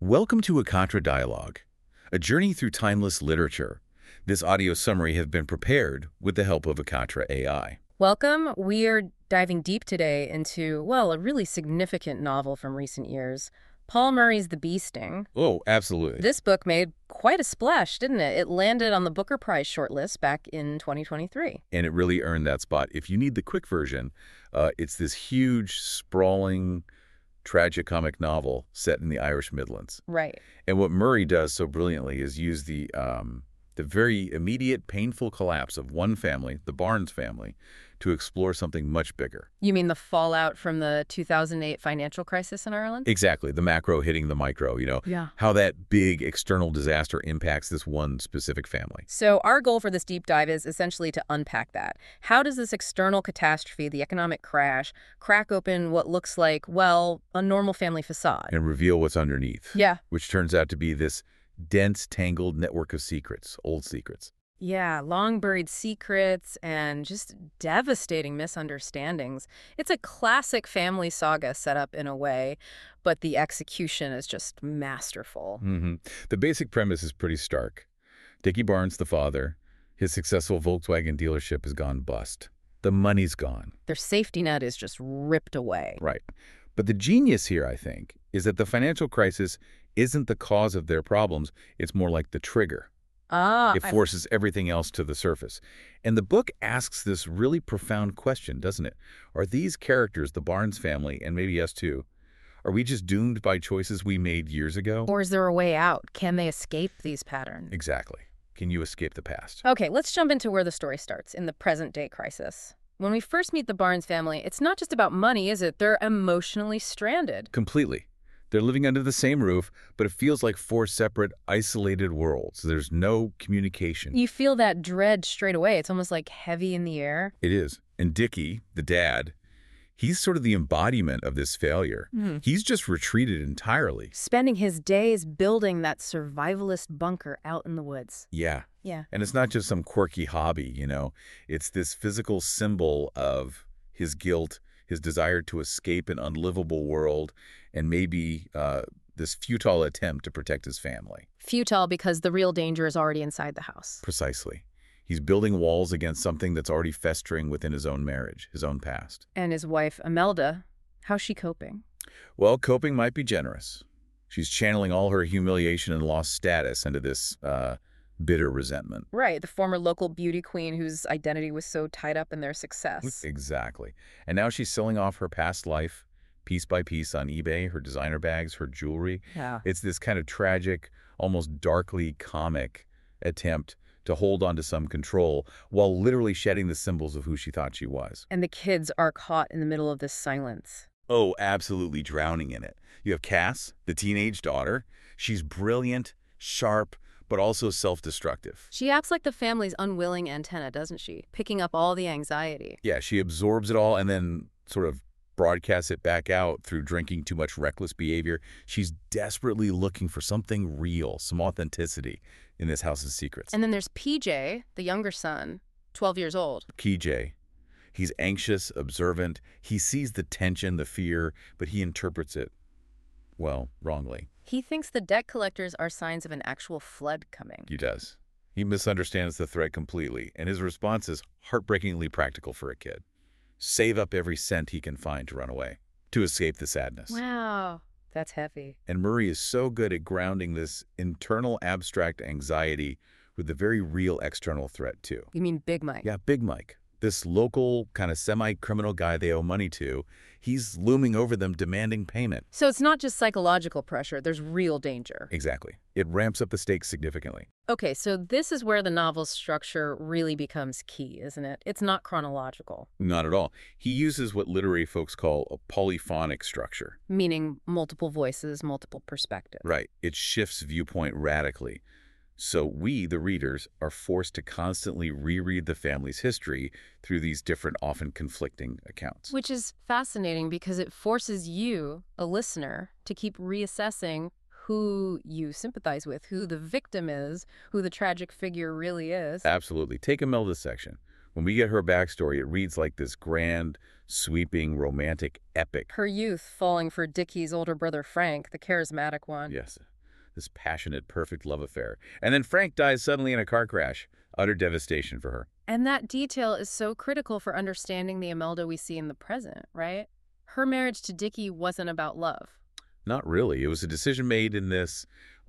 Welcome to a Contra Dialogue, a journey through timeless literature. This audio summary has been prepared with the help of a Contra AI. Welcome. We are diving deep today into, well, a really significant novel from recent years, Paul Murray's The Bee Sting. Oh, absolutely. This book made quite a splash, didn't it? It landed on the Booker Prize shortlist back in 2023. And it really earned that spot. If you need the quick version, it's this huge, sprawling, tragicomic novel set in the Irish Midlands. Right. And what Murray does so brilliantly is use the very immediate, painful collapse of one family, the Barnes family, to explore something much bigger. You mean the fallout from the 2008 financial crisis in Ireland? Exactly. The macro hitting the micro, Yeah. how that big external disaster impacts this one specific family. So our goal for this deep dive is essentially to unpack that. How does this external catastrophe, the economic crash, crack open what looks like, well, a normal family facade? And reveal what's underneath. Yeah. Which turns out to be this dense, tangled network of secrets, old secrets. Yeah, long-buried secrets and just devastating misunderstandings. It's a classic family saga set up in a way, but the execution is just masterful. The basic premise is pretty stark. Dickie Barnes, the father, his successful Volkswagen dealership has gone bust. The money's gone. Their safety net is just ripped away. Right. But the genius here, I think, is that the financial crisis isn't the cause of their problems. It's more like the trigger. It forces everything else to the surface. And the book asks this really profound question, doesn't it? Are these characters, the Barnes family, and maybe us too, are we just doomed by choices we made years ago? Or is there a way out? Can they escape these patterns? Exactly. Can you escape the past? Okay, let's jump into where the story starts, in the present-day crisis. When we first meet the Barnes family, it's not just about money, is it? They're emotionally stranded. Completely. They're living under the same roof, but it feels like four separate, isolated worlds. There's no communication. You feel that dread straight away. It's almost like heavy in the air. It is. And Dickie, the dad, he's sort of the embodiment of this failure. He's just retreated entirely. Spending his days building that survivalist bunker out in the woods. Yeah. Yeah. And it's not just some quirky hobby, It's this physical symbol of his guilt, his desire to escape an unlivable world, and maybe this futile attempt to protect his family. Futile because the real danger is already inside the house. Precisely. He's building walls against something that's already festering within his own marriage, his own past. And his wife, Imelda, how's she coping? Well, coping might be generous. She's channeling all her humiliation and lost status into this bitter resentment. Right, the former local beauty queen whose identity was so tied up in their success. Exactly. And now she's selling off her past life, piece by piece on eBay, her designer bags, her jewelry. Yeah. It's this kind of tragic, almost darkly comic attempt to hold on to some control while literally shedding the symbols of who she thought she was. And the kids are caught in the middle of this silence. Oh, absolutely drowning in it. You have Cass, the teenage daughter. She's brilliant, sharp, but also self-destructive. She acts like the family's unwilling antenna, doesn't she? Picking up all the anxiety. Yeah, she absorbs it all and then sort of broadcasts it back out through drinking too much reckless behavior. She's desperately looking for something real, some authenticity in this house of secrets. And then there's PJ, the younger son, 12 years old. PJ. He's anxious, observant. He sees the tension, the fear, but he interprets it, well, wrongly. He thinks the debt collectors are signs of an actual flood coming. He does. He misunderstands the threat completely, and his response is heartbreakingly practical for a kid. Save up every cent he can find to run away, to escape the sadness. Wow, that's heavy. And Murray is so good at grounding this internal abstract anxiety with the very real external threat, too. You mean Big Mike? Yeah, Big Mike. This local kind of semi-criminal guy they owe money to, he's looming over them demanding payment. So it's not just psychological pressure, there's real danger. Exactly. It ramps up the stakes significantly. Okay, so this is where the novel's structure really becomes key, isn't it? It's not chronological. Not at all. He uses what literary folks call a polyphonic structure. Meaning multiple voices, multiple perspectives. Right. It shifts viewpoint radically. So we, the readers, are forced to constantly reread the family's history through these different, often conflicting accounts. Which is fascinating because it forces you, a listener, to keep reassessing who you sympathize with, who the victim is, who the tragic figure really is. Absolutely. Take Imelda's section. When we get her backstory, it reads like this grand, sweeping, romantic epic. Her youth falling for Dickie's older brother Frank, the charismatic one. Yes. this passionate, perfect love affair. And then Frank dies suddenly in a car crash. Utter devastation for her. And that detail is so critical for understanding the Imelda we see in the present, right? Her marriage to Dickie wasn't about love. Not really. It was a decision made in this,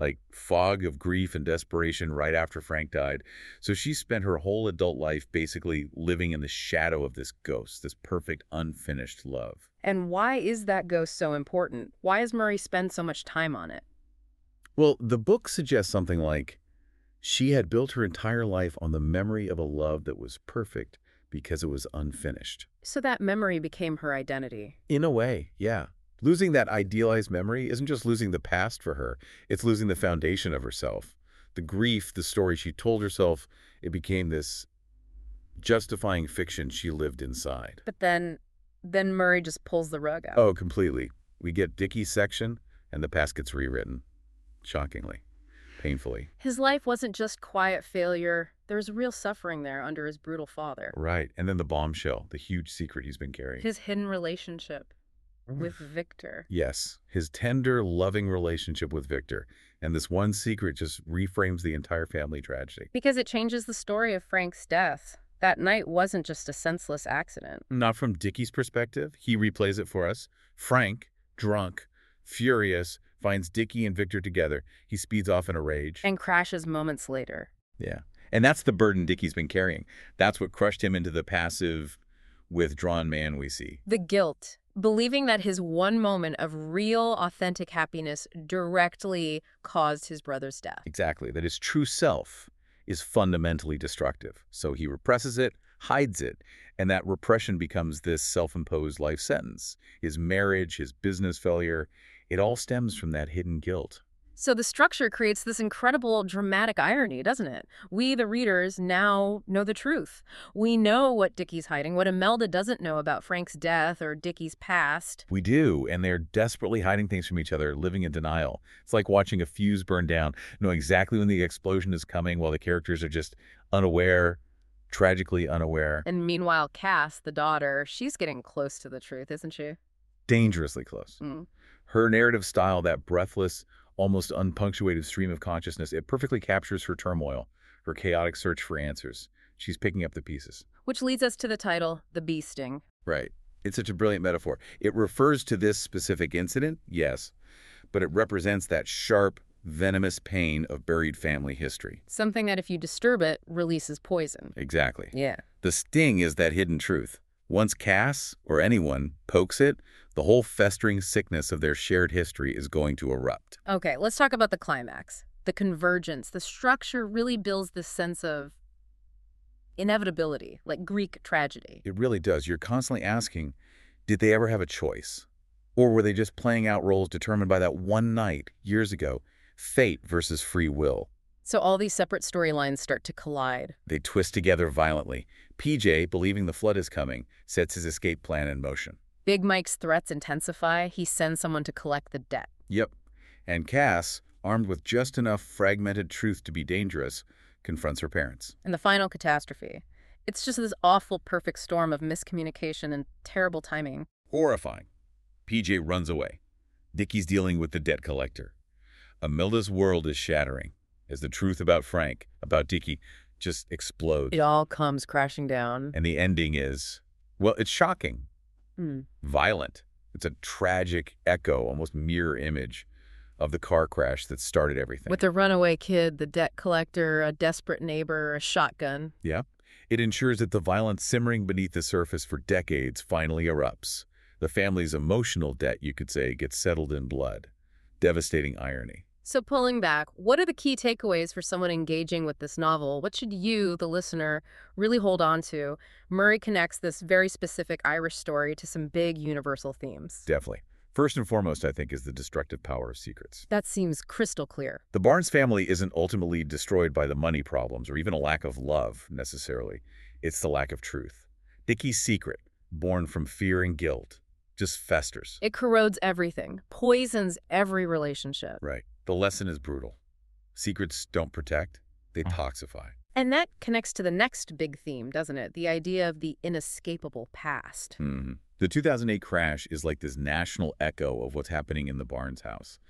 fog of grief and desperation right after Frank died. So she spent her whole adult life basically living in the shadow of this ghost, this perfect, unfinished love. And why is that ghost so important? Why does Murray spend so much time on it? Well, the book suggests something like, she had built her entire life on the memory of a love that was perfect because it was unfinished. So that memory became her identity. In a way, yeah. Losing that idealized memory isn't just losing the past for her, it's losing the foundation of herself. The grief, the story she told herself, it became this justifying fiction she lived inside. But then Murray just pulls the rug out. Oh, completely. We get Dickie's section, and the past gets rewritten. Shockingly. Painfully. His life wasn't just quiet failure. There was real suffering there under his brutal father. Right. And then the bombshell, the huge secret he's been carrying. His hidden relationship with Victor. Yes, his tender, loving relationship with Victor. And this one secret just reframes the entire family tragedy. Because it changes the story of Frank's death. That night wasn't just a senseless accident. Not from Dickie's perspective. He replays it for us. Frank, drunk, furious, finds Dickie and Victor together. He speeds off in a rage. And crashes moments later. Yeah. And that's the burden Dickie's been carrying. That's what crushed him into the passive, withdrawn man we see. The guilt. Believing that his one moment of real, authentic happiness directly caused his brother's death. Exactly. That his true self is fundamentally destructive. So he represses it, hides it, and that repression becomes this self-imposed life sentence. His marriage, his business failure, it all stems from that hidden guilt. So the structure creates this incredible dramatic irony, doesn't it? We, the readers, now know the truth. We know what Dickie's hiding, what Imelda doesn't know about Frank's death or Dickie's past. We do, and they're desperately hiding things from each other, living in denial. It's like watching a fuse burn down, knowing exactly when the explosion is coming while the characters are just unaware, tragically unaware. And meanwhile, Cass, the daughter, she's getting close to the truth, isn't she? Dangerously close. Mm. Her narrative style, that breathless, almost unpunctuated stream of consciousness, it perfectly captures her turmoil, her chaotic search for answers. She's picking up the pieces. Which leads us to the title, The Bee Sting. Right. It's such a brilliant metaphor. It refers to this specific incident, yes, but it represents that sharp, venomous pain of buried family history. Something that if you disturb it, releases poison. Exactly. Yeah. The sting is that hidden truth. Once Cass, or anyone, pokes it, the whole festering sickness of their shared history is going to erupt. Okay, let's talk about the climax. The convergence. The structure really builds this sense of inevitability, like Greek tragedy. It really does. You're constantly asking, did they ever have a choice? Or were they just playing out roles determined by that one night, years ago, fate versus free will? So all these separate storylines start to collide. They twist together violently. PJ, believing the flood is coming, sets his escape plan in motion. Big Mike's threats intensify. He sends someone to collect the debt. Yep. And Cass, armed with just enough fragmented truth to be dangerous, confronts her parents. And the final catastrophe. It's just this awful perfect storm of miscommunication and terrible timing. Horrifying. PJ runs away. Dickie's dealing with the debt collector. Imelda's world is shattering as the truth about Frank, about Dickie, just explodes. It all comes crashing down. And the ending is, well, it's shocking. Violent. It's a tragic echo, almost mirror image of the car crash that started everything. With the runaway kid, the debt collector, a desperate neighbor, a shotgun. Yeah. It ensures that the violence simmering beneath the surface for decades finally erupts. The family's emotional debt, you could say, gets settled in blood. Devastating irony. So pulling back, what are the key takeaways for someone engaging with this novel? What should you, the listener, really hold on to? Murray connects this very specific Irish story to some big universal themes. Definitely. First and foremost, I think, is the destructive power of secrets. That seems crystal clear. The Barnes family isn't ultimately destroyed by the money problems or even a lack of love, necessarily. It's the lack of truth. Dickie's secret, born from fear and guilt, just festers. It corrodes everything, poisons every relationship. Right. The lesson is brutal. Secrets don't protect, they toxify. And that connects to the next big theme, doesn't it? The idea of the inescapable past. The 2008 crash is like this national echo of what's happening in the Barnes house.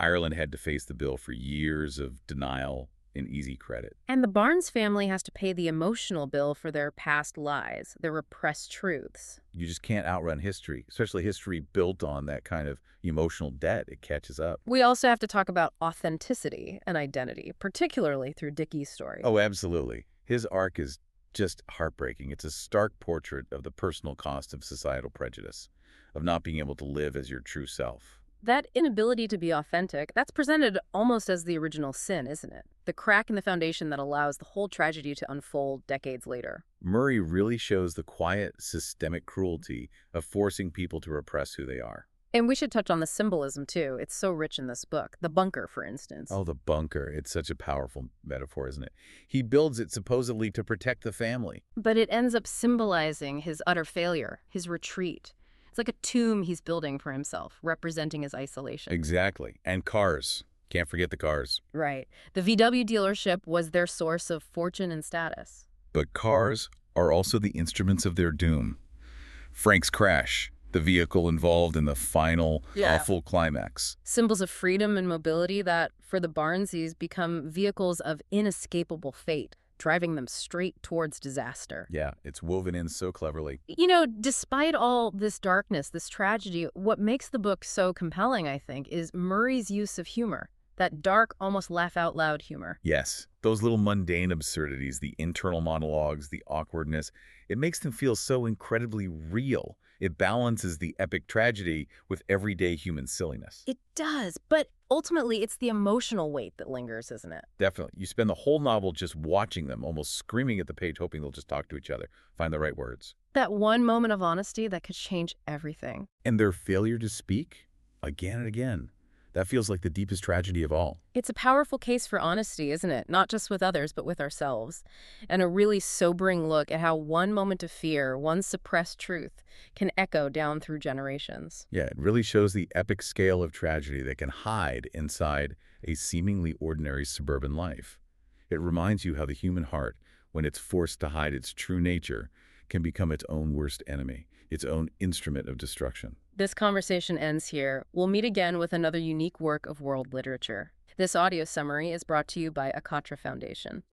Ireland had to face the bill for years of denial and easy credit. And the Barnes family has to pay the emotional bill for their past lies, their repressed truths. You just can't outrun history, especially history built on that kind of emotional debt. It catches up. We also have to talk about authenticity and identity, particularly through Dickey's story. Oh, absolutely. His arc is just heartbreaking. It's a stark portrait of the personal cost of societal prejudice, of not being able to live as your true self. That inability to be authentic, that's presented almost as the original sin, isn't it? The crack in the foundation that allows the whole tragedy to unfold decades later. Murray really shows the quiet, systemic cruelty of forcing people to repress who they are. And we should touch on the symbolism, too. It's so rich in this book. The bunker, for instance. Oh, the bunker. It's such a powerful metaphor, isn't it? He builds it supposedly to protect the family. But it ends up symbolizing his utter failure, his retreat. It's like a tomb he's building for himself, representing his isolation. Exactly. And cars. Can't forget the cars. Right. The VW dealership was their source of fortune and status. But cars are also the instruments of their doom. Frank's crash, the vehicle involved in the final awful climax. Symbols of freedom and mobility that, for the Barneses, become vehicles of inescapable fate, driving them straight towards disaster. Yeah, it's woven in so cleverly. You know, despite all this darkness, this tragedy, what makes the book so compelling, I think, is Murray's use of humor. That dark, almost laugh-out-loud humor. Yes, those little mundane absurdities, the internal monologues, the awkwardness, it makes them feel so incredibly real. It balances the epic tragedy with everyday human silliness. It does, but ultimately it's the emotional weight that lingers, isn't it? Definitely. You spend the whole novel just watching them, almost screaming at the page, hoping they'll just talk to each other, find the right words. That one moment of honesty that could change everything. And their failure to speak, again and again. That feels like the deepest tragedy of all. It's a powerful case for honesty, isn't it? Not just with others, but with ourselves. And a really sobering look at how one moment of fear, one suppressed truth, can echo down through generations. Yeah, it really shows the epic scale of tragedy that can hide inside a seemingly ordinary suburban life. It reminds you how the human heart, when it's forced to hide its true nature, can become its own worst enemy, its own instrument of destruction. This conversation ends here. We'll meet again with another unique work of world literature. This audio summary is brought to you by Akatra Foundation.